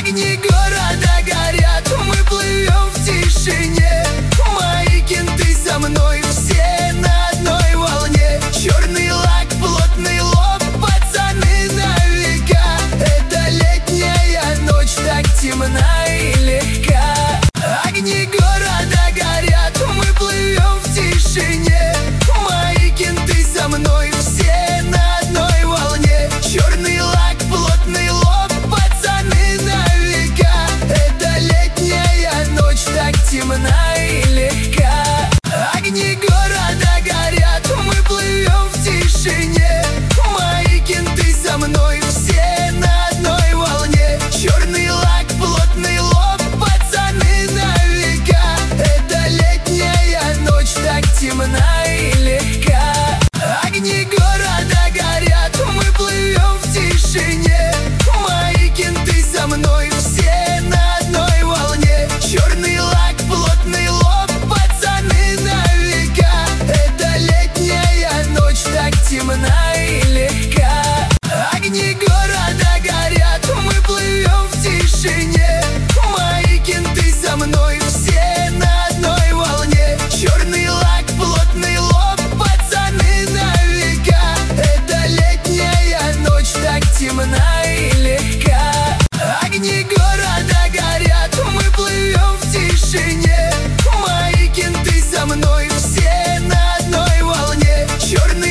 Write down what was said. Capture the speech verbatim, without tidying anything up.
Огни города горят, мы плывем в тишине. Мои кенты со мной, все на одной волне. Черный лак, плотный лоб, пацаны на века. Это летняя ночь, так темна